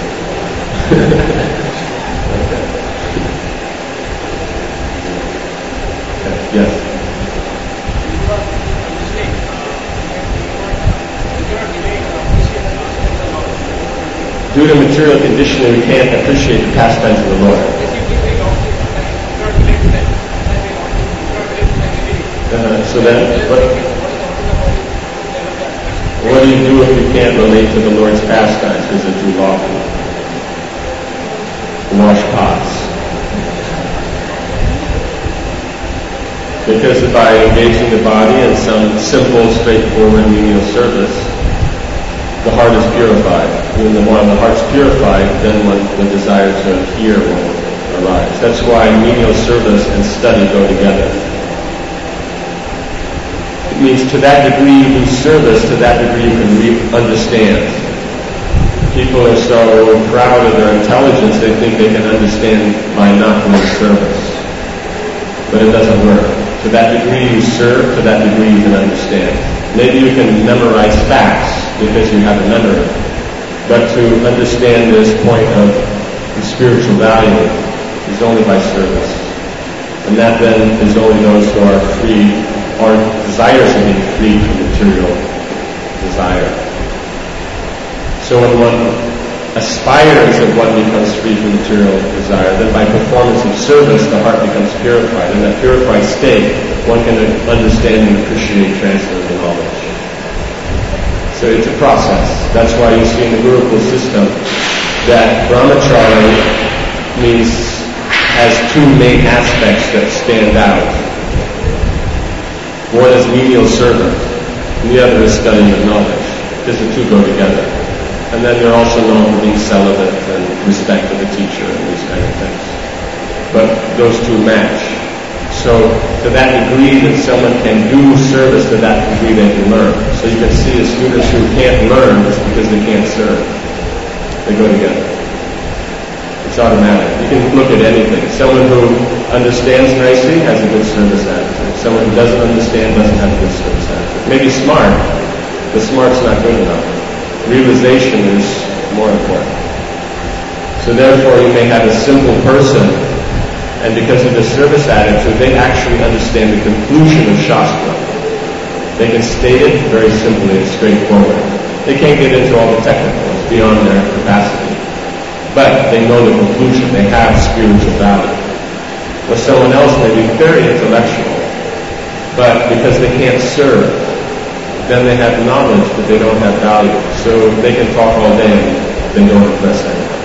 Okay. Yes. Due to material conditioning, we can't appreciate the pastimes of the Lord. Uh, so then, what, what do you do if you can't relate to the Lord's pastimes because they're too lofty? Wash pots. Because by engaging the body in some simple, straightforward, menial service, the heart is purified. When the, when the heart's purified, then when the desire to hear will arise. That's why menial service and study go together. It means to that degree you do service, to that degree you can re- understand. People are so proud of their intelligence, they think they can understand by not doing service. But it doesn't work. To that degree you serve, to that degree you can understand. Maybe you can memorize facts because you have a memory. But to understand this point of the spiritual value is only by service. And that then is only those who are free, or desires to be free from material desire. So when one aspires that one becomes free from material desire, then by performance of service the heart becomes purified. In that purified state, one can understand and appreciate transcendental knowledge. So it's a process. That's why you see in the Gurukul system that brahmachari means has two main aspects that stand out. One is menial service, and the other is studying of knowledge, because the two go together. And then they're also known for being celibate and respect of the teacher and these kind of things. But those two match. So to that degree that someone can do service, to that degree they can learn. So you can see the students who can't learn just because they can't serve. They go together. It's automatic. You can look at anything. Someone who understands nicely has a good service attitude. Someone who doesn't understand doesn't have a good service attitude. Maybe smart, but smart's not good enough. Realization is more important. So therefore you may have a simple person, and because of the service attitude, they actually understand the conclusion of Shastra. They can state it very simply and straightforward. They can't get into all the technicals beyond their capacity. But they know the conclusion. They have spiritual value. Or someone else may be very intellectual, but because they can't serve, then they have knowledge, but they don't have value. So they can talk all day and they don't impress anyone.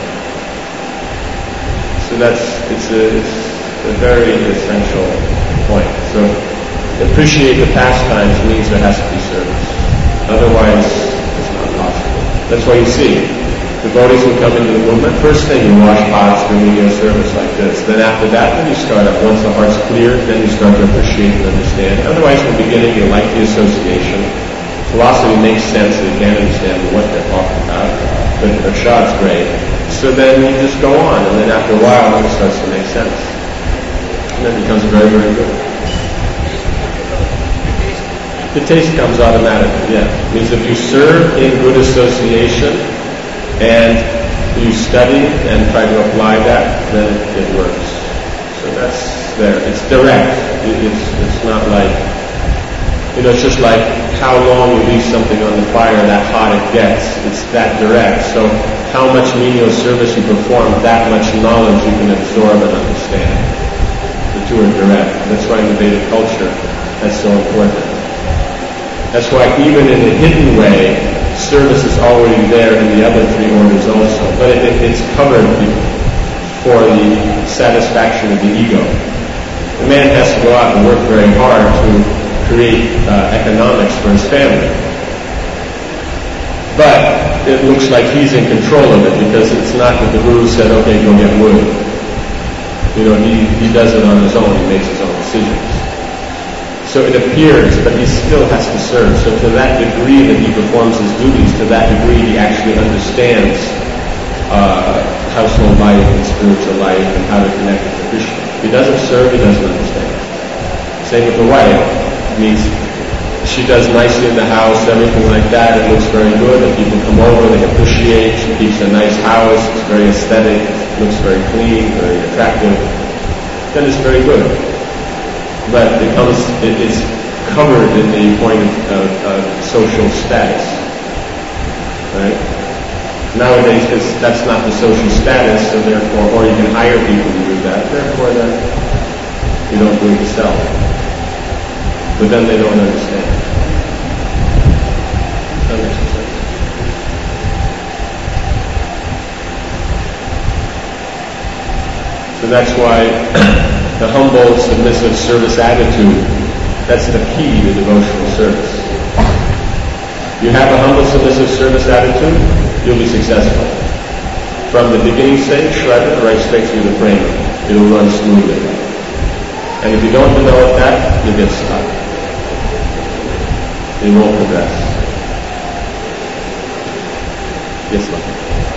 So that's, it's a, it's a very essential point. So appreciate the pastimes means there has to be service. Otherwise, it's not possible. That's why you see devotees who come into the movement, first thing you wash pots, do menial service like this. Then after that, then you start up. Once the heart's clear, then you start to appreciate and understand. Otherwise, in the beginning, you like the association. Philosophy makes sense, they can't understand what they're talking about. But Prashad's great. So then you just go on, and then after a while, it starts to make sense. And then it becomes very, very good. The taste comes automatically, yeah. It means if you serve in good association, and you study and try to apply that, then it, it works. So that's there. It's direct. It, it's it's not like, you know, it's just like how long you leave something on the fire, that hot it gets. It's that direct. So how much menial service you perform, that much knowledge you can absorb and understand. The two are direct. That's why in the Vedic culture, that's so important. That's why even in a hidden way, service is already there in the other three orders also, but it, it, it's covered for the satisfaction of the ego. The man has to go out and work very hard to create uh, economics for his family. But it looks like he's in control of it because it's not that the guru said, okay, go get wood. You know, he, he does it on his own, he makes his own decisions. So it appears, but he still has to serve. So to that degree that he performs his duties, to that degree he actually understands uh, household life and spiritual life and how to connect with Krishna. If he doesn't serve, he doesn't understand. Same with the wife. It means she does nicely in the house, everything like that. It looks very good. And people come over, they appreciate. She keeps a nice house. It's very aesthetic. It looks very clean, very attractive. Then it's very good. But it becomes, it is covered in the point of, of, of social status. Right? Nowadays, that's not the social status, so therefore, or you can hire people to do that. Therefore, then you don't do it yourself. But then they don't understand. That makes sense. So that's why the humble, submissive service attitude, that's the key to devotional service. You have a humble, submissive service attitude, you'll be successful. From the beginning stage, shraddha, right straight through the frame, it'll run smoothly. And if you don't develop that, you'll get stuck. You won't progress. Yes, ma'am.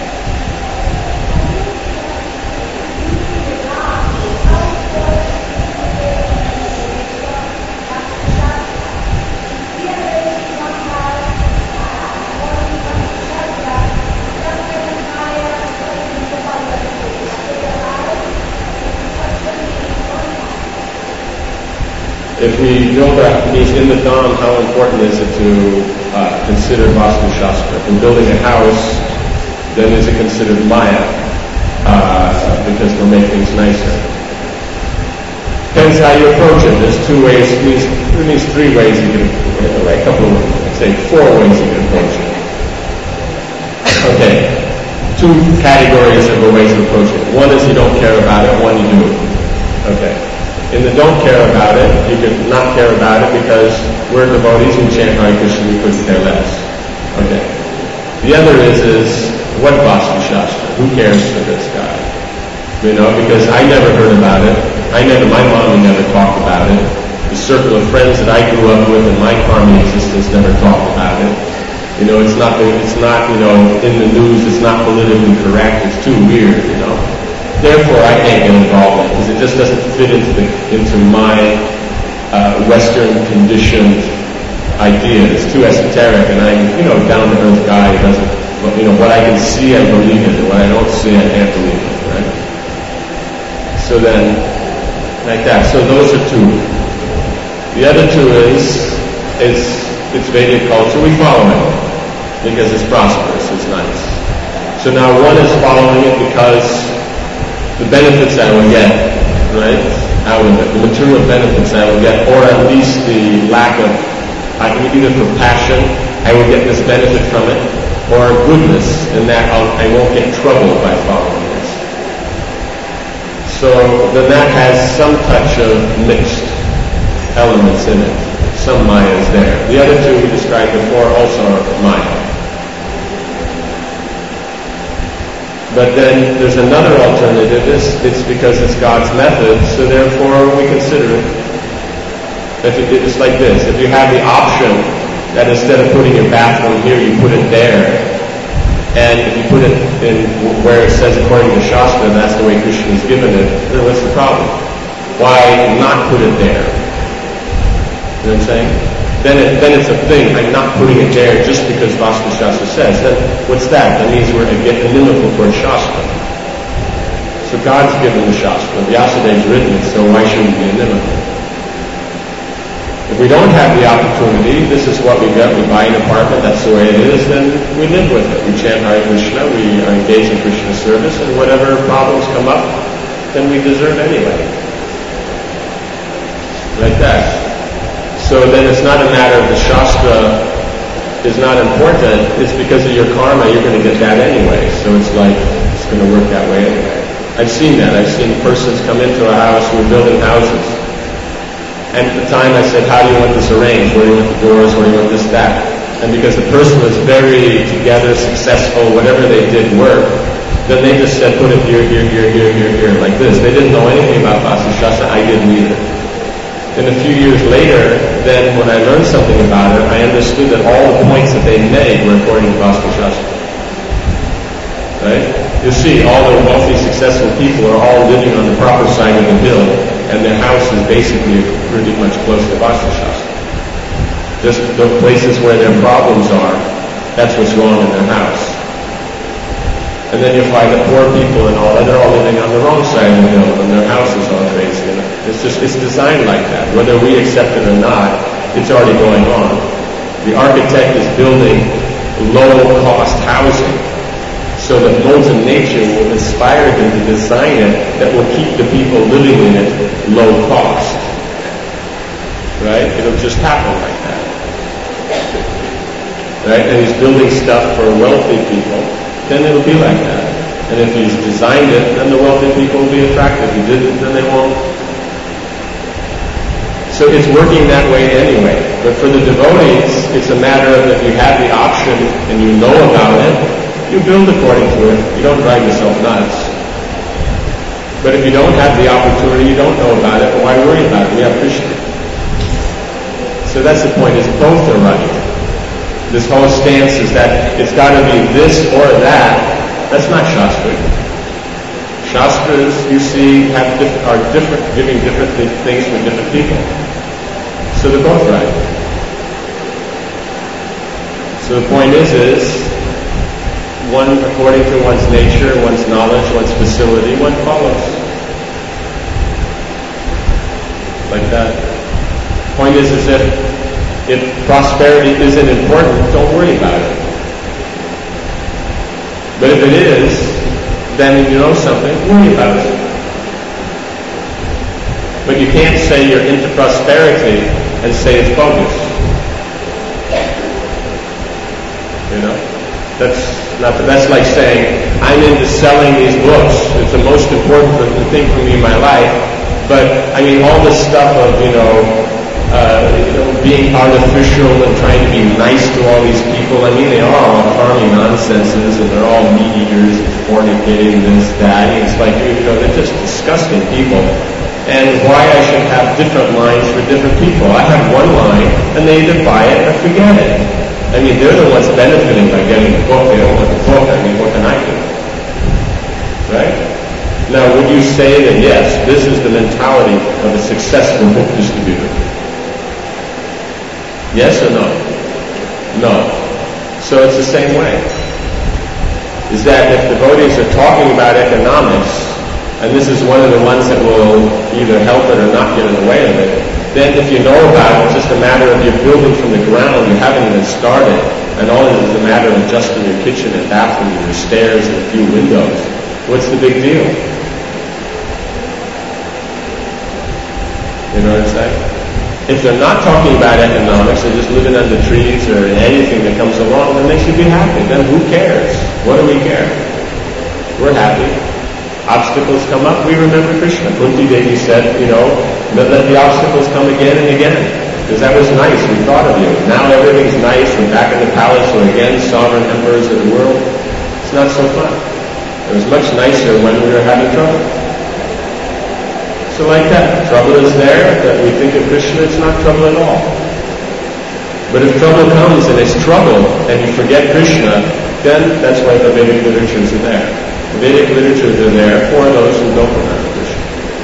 If we go back, means in the Dham, how important is it to uh, consider Vastu Shastra? In building a house, then is it considered Maya? Uh, because it'll make things nicer. Depends how you approach it. There's two ways, it means, it means three ways you can, a couple of, I'd say four ways you can approach it. Okay, two categories of ways to approach it. One is you don't care about it, one you do. Okay. In the don't care about it, you can not care about it because we're devotees and chant Hare Krishna, we couldn't care less. Okay. The other is, is what Vastu Shastra? Who cares for this guy? You know, because I never heard about it. I never, my mommy never talked about it. The circle of friends that I grew up with in my karma existence never talked about it. You know, it's not, it's not, you know, in the news, it's not politically correct, it's too weird, you know. Therefore, I can't get involved in it because it just doesn't fit into the, into my uh, Western conditioned idea. It's too esoteric, and I'm, you know, down to earth guy who doesn't, you know, what I can see, I believe in, and what I don't see, I can't believe in, right? So then, like that. So those are two. The other two is, it's it's Vedic culture. We follow it because it's prosperous, it's nice. So now one is following it because the benefits I will get, right, out of it, the material benefits I will get, or at least the lack of, I can either for passion, I will get this benefit from it, or goodness, in that I'll, I won't get troubled by following this. So then that has some touch of mixed elements in it. Some Maya is there. The other two we described before also are Maya. But then there's another alternative. It's, it's because it's God's method, so therefore we consider it. If it. It's like this. If you have the option that instead of putting your bathroom here, you put it there, and if you put it in where it says according to Shastra, that's the way Krishna has given it, then what's the problem? Why not put it there? You know what I'm saying? Then, it, then it's a thing. I'm not putting it there just because Vastu Shastra says. Then what's that? That means we're inimical towards Shastra. So God's given the Shastra. Vyasadev's written it, so why shouldn't we be inimical? If we don't have the opportunity, this is what we get. We buy an apartment, that's the way it is, then we live with it. We chant Hare Krishna, we are engaged in Krishna service, and whatever problems come up, then we deserve anyway. Like that. So then it's not a matter of the Shastra is not important, it's because of your karma, you're going to get that anyway. So it's like, it's going to work that way anyway. I've seen that. I've seen persons come into a house, we're building houses. And at the time I said, how do you want this arranged? Where do you want the doors? Where do you want this, that? And because the person was very together, successful, whatever they did worked, then they just said, put it here, here, here, here, here, here, like this. They didn't know anything about Vastu Shastra, I didn't either. Then a few years later, then when I learned something about it, I understood that all the points that they made were according to Vastu Shastra. Right? You see, all the wealthy, successful people are all living on the proper side of the hill, and their house is basically pretty much close to Vastu Shastra. Just the places where their problems are, that's what's wrong in their house. And then you find the poor people and all that, they're all living on the wrong side of the hill, and their house is all crazy. And it's just, it's designed like that. Whether we accept it or not, it's already going on. The architect is building low-cost housing so that Molten Nature will inspire him to design it that will keep the people living in it low cost. Right? It'll just happen like that. Right? And he's building stuff for wealthy people, then it'll be like that. And if he's designed it, then the wealthy people will be attracted. If he didn't, then they won't. So it's working that way anyway. But for the devotees, it's a matter of if you have the option and you know about it, you build according to it. You don't drive yourself nuts. But if you don't have the opportunity, you don't know about it, why worry about it? We have Krishna. So that's the point, is both are right. This whole stance is that it's got to be this or that. That's not Shastra. Shastras, you see, have diff- are different, giving different th- things for different people. So they're both right. So the point is, is one according to one's nature, one's knowledge, one's facility, one follows. Like that. Point is, is if If prosperity isn't important, don't worry about it. But if it is, then you know something, worry about it. But you can't say you're into prosperity and say it's bogus. You know? That's not, that's like saying, I'm into selling these books. It's the most important thing for me in my life. But, I mean, all this stuff of, you know, Uh, you know, being artificial and trying to be nice to all these people. I mean, they are all carny nonsenses, and they're all meat eaters and fornicating this, that. And it's like, you know, they're just disgusting people. And why I should have different lines for different people. I have one line, and they either buy it or forget it. I mean, they're the ones benefiting by getting the book. They don't want the book. I mean, what can I do? Right? Now, would you say that, yes, this is the mentality of a successful book distributor? Yes or no? No. So it's the same way. Is that if devotees are talking about economics, and this is one of the ones that will either help it or not get in the way of it, then if you know about it, it's just a matter of you're building from the ground, you haven't even started, and all it is is a matter of adjusting your kitchen and bathroom, your stairs and a few windows. What's the big deal? You know what I'm saying? If they're not talking about economics, they're just living under trees or anything that comes along that makes you be happy. Then who cares? What do we care? We're happy. Obstacles come up, we remember Krishna. Kunti Devi said, you know, let the obstacles come again and again. Because that was nice, we thought of you. Now everything's nice, we're back in the palace, we're again sovereign emperors of the world. It's not so fun. It was much nicer when we were having trouble. So like that, trouble is there, that we think of Krishna, it's not trouble at all. But if trouble comes and it's trouble, and you forget Krishna, then that's why the Vedic literatures are there. The Vedic literatures are there for those who don't remember Krishna.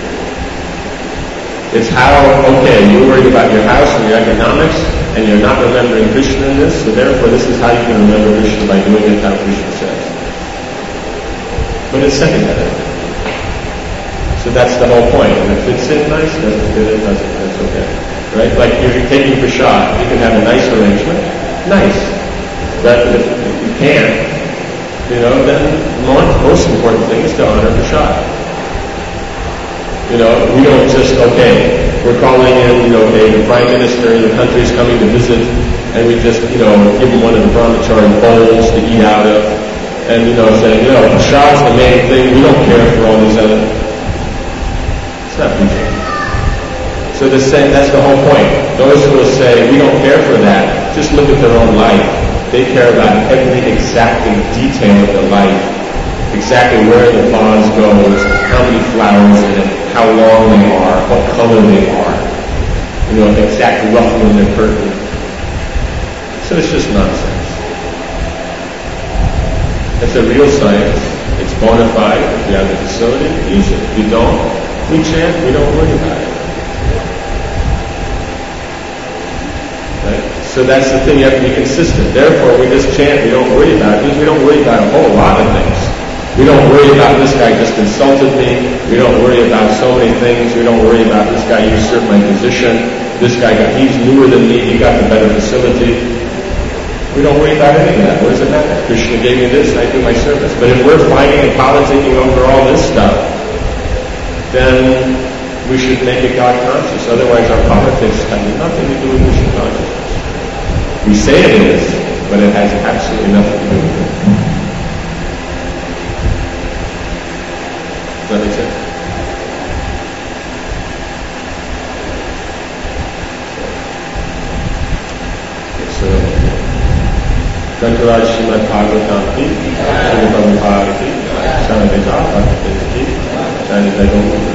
It's how, okay, you're worried about your house and your economics, and you're not remembering Krishna in this, so therefore this is how you can remember Krishna, by doing it how Krishna says. But it's secondary. So that's the whole point. And if it fits in nice, doesn't fit in, doesn't, that's okay. Right? Like you're taking prasad, you can have a nice arrangement, nice. But if you can't, you know, then the most important thing is to honor prasad. You know, we don't just, okay, we're calling in, okay, the Prime Minister of the country is coming to visit, and we just, you know, give him one of the brahmachari bowls to eat out of, and, you know, saying, you know, prasad's the main thing, we don't care for all these other. It's not people. So the same, that's the whole point. Those who will say, we don't care for that, just look at their own life. They care about every exacting detail of their life. Exactly where the vase goes, how many flowers in it, how long they are, what color they are. You know, the exact ruffle in the curtain. So it's just nonsense. It's a real science. It's bona fide. If you have the facility, use it. If you don't, we chant, we don't worry about it. So that's the thing, you have to be consistent. Therefore, we just chant, we don't worry about it, because we don't worry about a whole lot of things. We don't worry about this guy just insulted me. We don't worry about so many things. We don't worry about this guy usurped my position. This guy, got, he's newer than me, he got the better facility. We don't worry about any of that. What does it matter? Krishna gave me this, I do my service. But if we're fighting and politicking over all this stuff, then we should make it God conscious. Otherwise our politics have nothing to do with Krishna consciousness. We say it is, but it has absolutely nothing to do with it. Does that make sense? Okay, so, Grantaraj Srimad Bhagavatam ki, Srimad Prabhupada ki, Shanti Japa ki, Shanti Japa